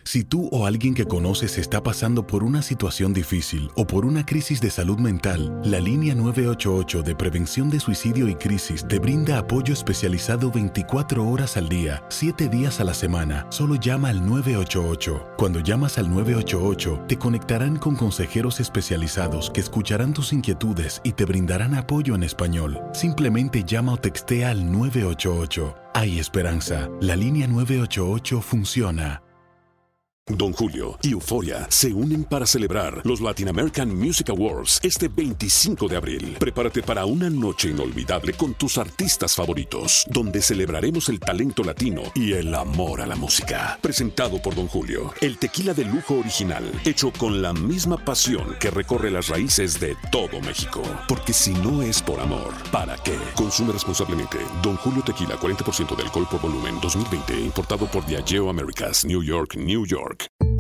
Si tú o alguien que conoces está pasando por una situación difícil o por una crisis de salud mental, la línea 988 de prevención de suicidio y crisis te brinda apoyo especializado 24 horas al día, 7 días a la semana. Solo llama al 988. Cuando llamas al 988, te conectarán con consejeros especializados que escucharán tus inquietudes y te brindarán apoyo en español. Simplemente llama o textea al 988. Hay esperanza. La línea 988 funciona. Don Julio y Euphoria se unen para celebrar los Latin American Music Awards este 25 de abril. Prepárate para una noche inolvidable con tus artistas favoritos, donde celebraremos el talento latino y el amor a la música. Presentado por Don Julio, el tequila de lujo original, hecho con la misma pasión que recorre las raíces de todo México. Porque si no es por amor, ¿para qué? Consume responsablemente. Don Julio Tequila, 40% de alcohol por volumen, 2020, importado por Diageo Americas, New York, New York.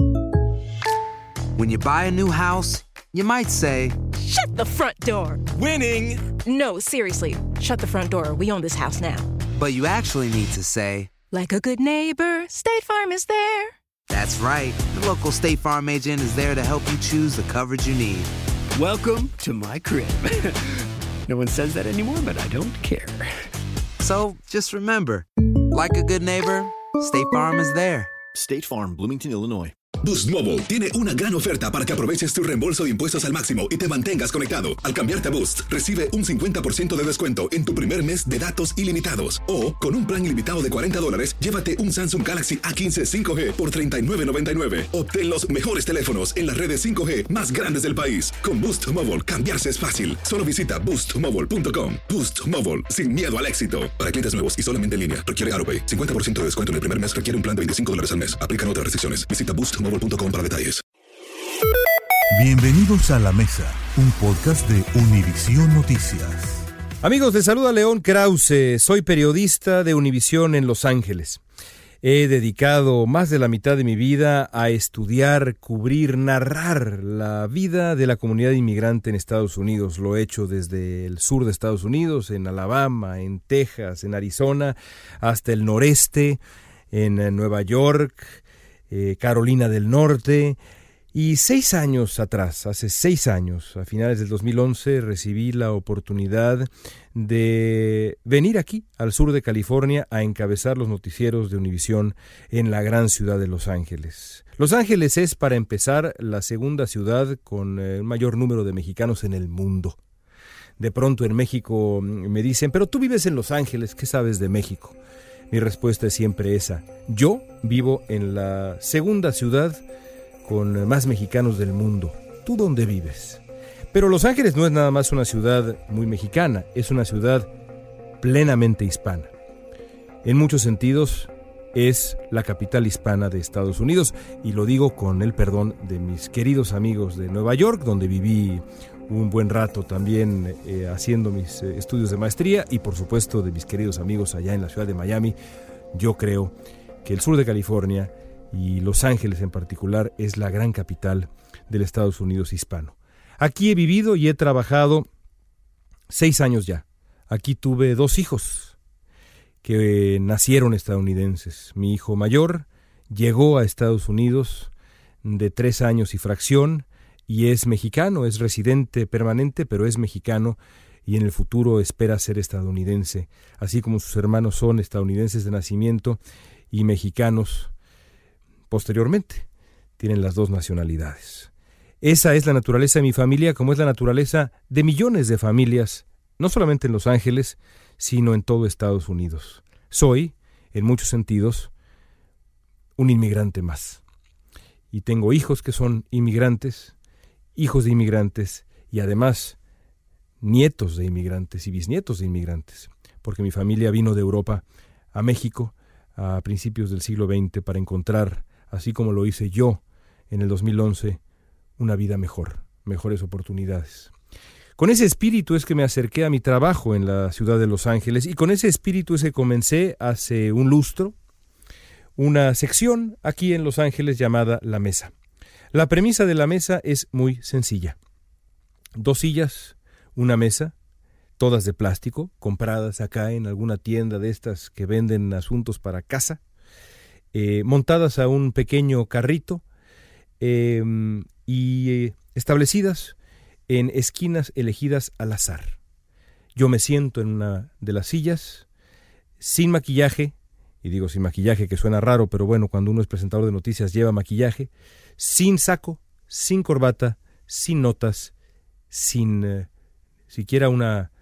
When you buy a new house, you might say, "Shut the front door." Winning! No, seriously. Shut the front door. We own this house now. but you actually need to say, like a good neighbor, State Farm is there. That's right. The local State Farm agent is there to help you choose the coverage you need. Welcome to my crib. No one says that anymore, but I don't care. So just remember, like a good neighbor, State Farm is there. State Farm, Bloomington, Illinois. Boost Mobile tiene una gran oferta para que aproveches tu reembolso de impuestos al máximo y te mantengas conectado. Al cambiarte a Boost, recibe un 50% de descuento en tu primer mes de datos ilimitados. O, con un plan ilimitado de $40, llévate un Samsung Galaxy A15 5G por $39.99. Obtén los mejores teléfonos en las redes 5G más grandes del país. Con Boost Mobile, cambiarse es fácil. Solo visita boostmobile.com. Boost Mobile, sin miedo al éxito. Para clientes nuevos y solamente en línea, requiere AutoPay. 50% de descuento en el primer mes requiere un plan de $25 al mes. Aplican otras restricciones. Visita boostmobile.com para detalles. Bienvenidos a La Mesa, un podcast de Univisión Noticias. Amigos, les saluda León Krause. Soy periodista de Univisión en Los Ángeles. He dedicado más de la mitad de mi vida a estudiar, cubrir, narrar la vida de la comunidad inmigrante en Estados Unidos. Lo he hecho desde el sur de Estados Unidos, en Alabama, en Texas, en Arizona, hasta el noreste, en Nueva York, Carolina del Norte. Y 6 años atrás, hace 6 años, a finales del 2011, recibí la oportunidad de venir aquí, al sur de California, a encabezar los noticieros de Univisión en la gran ciudad de Los Ángeles. Los Ángeles es, para empezar, la segunda ciudad con el mayor número de mexicanos en el mundo. De pronto en México me dicen, pero tú vives en Los Ángeles, ¿qué sabes de México? Mi respuesta es siempre esa. Yo vivo en la segunda ciudad con más mexicanos del mundo. ¿Tú dónde vives? Pero Los Ángeles no es nada más una ciudad muy mexicana, es una ciudad plenamente hispana. En muchos sentidos es la capital hispana de Estados Unidos, y lo digo con el perdón de mis queridos amigos de Nueva York, donde viví un buen rato también haciendo mis estudios de maestría, y por supuesto de mis queridos amigos allá en la ciudad de Miami. Yo creo que el sur de California y Los Ángeles en particular es la gran capital del Estados Unidos hispano. Aquí he vivido y he trabajado 6 años ya. Aquí tuve 2 hijos que nacieron estadounidenses. Mi hijo mayor llegó a Estados Unidos de 3 años y fracción, y es mexicano, es residente permanente, pero es mexicano y en el futuro espera ser estadounidense, así como sus hermanos son estadounidenses de nacimiento y mexicanos posteriormente. Tienen las 2 nacionalidades. Esa es la naturaleza de mi familia, como es la naturaleza de millones de familias, no solamente en Los Ángeles, sino en todo Estados Unidos. Soy, en muchos sentidos, un inmigrante más. Y tengo hijos que son inmigrantes, hijos de inmigrantes y además nietos de inmigrantes y bisnietos de inmigrantes, porque mi familia vino de Europa a México a principios del siglo XX para encontrar, así como lo hice yo en el 2011, una vida mejor, mejores oportunidades. Con ese espíritu es que me acerqué a mi trabajo en la ciudad de Los Ángeles, y con ese espíritu es que comencé hace un lustro una sección aquí en Los Ángeles llamada La Mesa. La premisa de La Mesa es muy sencilla. 2 sillas, una mesa, todas de plástico, compradas acá en alguna tienda de estas que venden asuntos para casa, montadas a un pequeño carrito y establecidas en esquinas elegidas al azar. Yo me siento en una de las sillas, sin maquillaje, y digo sin maquillaje que suena raro, pero bueno, cuando uno es presentador de noticias lleva maquillaje, sin saco, sin corbata, sin notas, sin siquiera una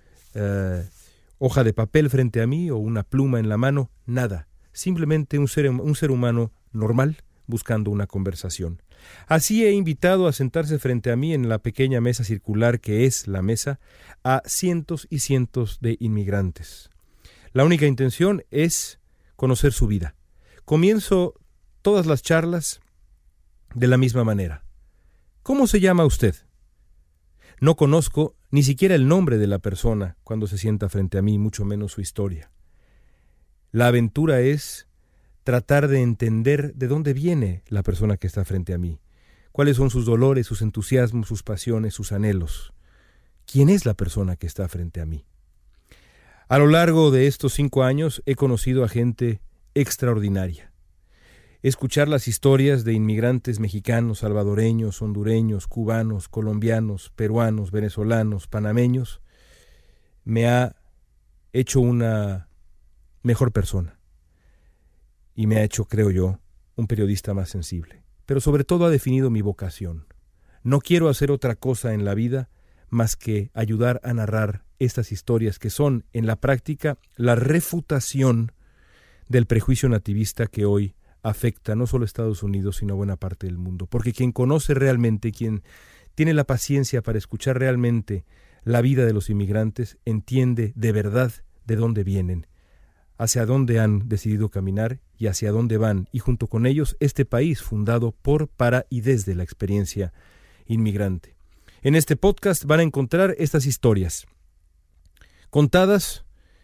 hoja de papel frente a mí o una pluma en la mano, nada. Simplemente un ser humano normal buscando una conversación. Así he invitado a sentarse frente a mí en la pequeña mesa circular que es la mesa a cientos y cientos de inmigrantes. La única intención es conocer su vida. Comienzo todas las charlas de la misma manera. ¿Cómo se llama usted? No conozco ni siquiera el nombre de la persona cuando se sienta frente a mí, mucho menos su historia. La aventura es tratar de entender de dónde viene la persona que está frente a mí, cuáles son sus dolores, sus entusiasmos, sus pasiones, sus anhelos. ¿Quién es la persona que está frente a mí? A lo largo de estos 5 años he conocido a gente extraordinaria. Escuchar las historias de inmigrantes mexicanos, salvadoreños, hondureños, cubanos, colombianos, peruanos, venezolanos, panameños, me ha hecho una mejor persona y me ha hecho, creo yo, un periodista más sensible. Pero sobre todo ha definido mi vocación. No quiero hacer otra cosa en la vida más que ayudar a narrar estas historias que son, en la práctica, la refutación del prejuicio nativista que hoy afecta no solo a Estados Unidos, sino a buena parte del mundo. Porque quien conoce realmente, quien tiene la paciencia para escuchar realmente la vida de los inmigrantes, entiende de verdad de dónde vienen, hacia dónde han decidido caminar y hacia dónde van, y junto con ellos este país fundado por, para y desde la experiencia inmigrante. En este podcast van a encontrar estas historias, contadas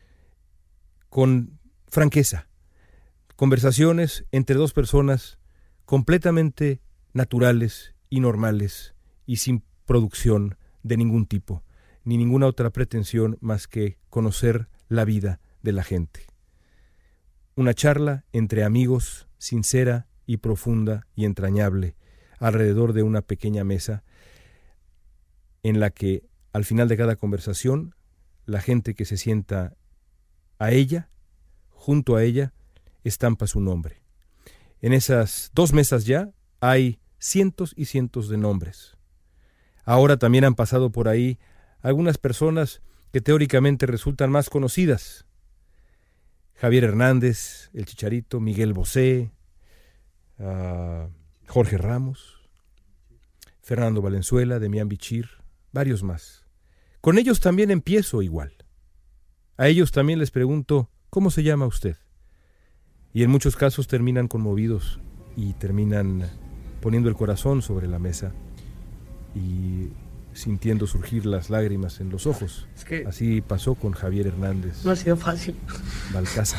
con franqueza, conversaciones entre dos personas completamente naturales y normales y sin producción de ningún tipo, ni ninguna otra pretensión más que conocer la vida de la gente. Una charla entre amigos, sincera y profunda y entrañable, alrededor de una pequeña mesa en la que al final de cada conversación la gente que se sienta a ella, junto a ella, estampa su nombre. En esas 2 mesas ya hay cientos y cientos de nombres. Ahora también han pasado por ahí algunas personas que teóricamente resultan más conocidas. Javier Hernández, el Chicharito, Miguel Bosé, Jorge Ramos, Fernando Valenzuela, Demián Bichir, varios más. Con ellos también empiezo igual. A ellos también les pregunto, ¿cómo se llama usted? Y en muchos casos terminan conmovidos y terminan poniendo el corazón sobre la mesa y sintiendo surgir las lágrimas en los ojos. Es que así pasó con Javier Hernández. No ha sido fácil. Balcázar.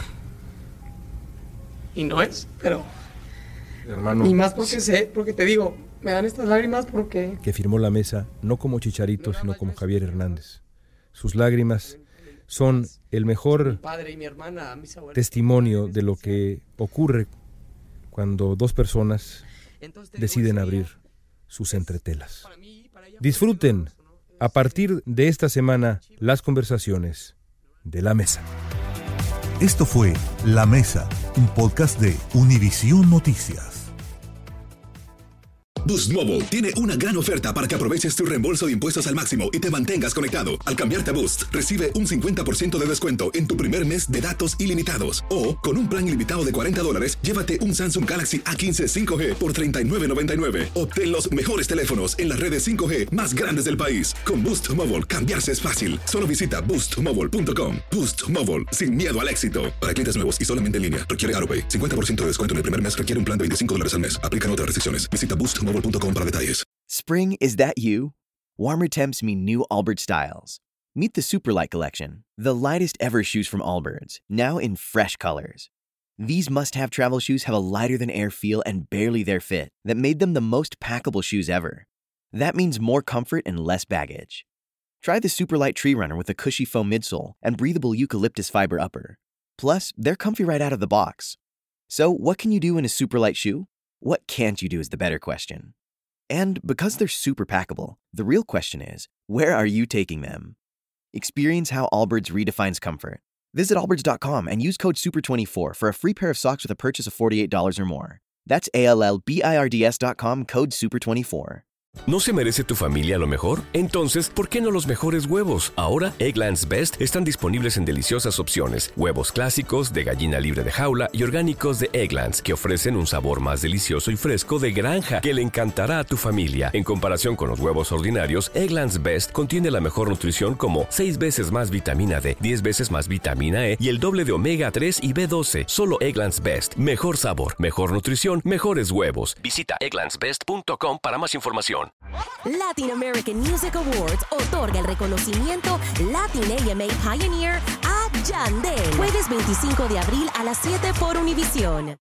Y no es, pero... Hermano. Y más porque te digo, me dan estas lágrimas porque... Que firmó la mesa no como Chicharito, sino como Javier Hernández. Sus lágrimas son el mejor testimonio de lo que ocurre cuando dos personas deciden abrir sus entretelas. Disfruten a partir de esta semana las conversaciones de La Mesa. Esto fue La Mesa, un podcast de Univisión Noticias. Boost Mobile tiene una gran oferta para que aproveches tu reembolso de impuestos al máximo y te mantengas conectado. Al cambiarte a Boost, recibe un 50% de descuento en tu primer mes de datos ilimitados. O, con un plan ilimitado de $40, llévate un Samsung Galaxy A15 5G por $39.99. Obtén los mejores teléfonos en las redes 5G más grandes del país. Con Boost Mobile, cambiarse es fácil. Solo visita boostmobile.com. Boost Mobile, sin miedo al éxito. Para clientes nuevos y solamente en línea, requiere AutoPay. 50% de descuento en el primer mes requiere un plan de $25 al mes. Aplican otras restricciones. Visita boostmobile.com para detalles. Spring, is that you? Warmer temps mean new Allbirds styles. Meet the Superlight Collection, the lightest ever shoes from Allbirds, now in fresh colors. These must-have travel shoes have a lighter-than-air feel and barely their fit that made them the most packable shoes ever. That means more comfort and less baggage. Try the Superlight Tree Runner with a cushy foam midsole and breathable eucalyptus fiber upper. Plus, they're comfy right out of the box. So, what can you do in a super light shoe? What can't you do is the better question. And because they're super packable, the real question is, where are you taking them? Experience how Allbirds redefines comfort. Visit allbirds.com and use code SUPER24 for a free pair of socks with a purchase of $48 or more. That's ALLBIRDS.com, code SUPER24. ¿No se merece tu familia lo mejor? Entonces, ¿por qué no los mejores huevos? Ahora, Eggland's Best están disponibles en deliciosas opciones. Huevos clásicos, de gallina libre de jaula y orgánicos de Eggland's, que ofrecen un sabor más delicioso y fresco de granja que le encantará a tu familia. En comparación con los huevos ordinarios, Eggland's Best contiene la mejor nutrición como 6 veces más vitamina D, 10 veces más vitamina E y el doble de omega 3 y B12. Solo Eggland's Best. Mejor sabor, mejor nutrición, mejores huevos. Visita egglandsbest.com para más información. Latin American Music Awards otorga el reconocimiento Latin AMA Pioneer a Yandel. Jueves 25 de abril a las 7 por Univision.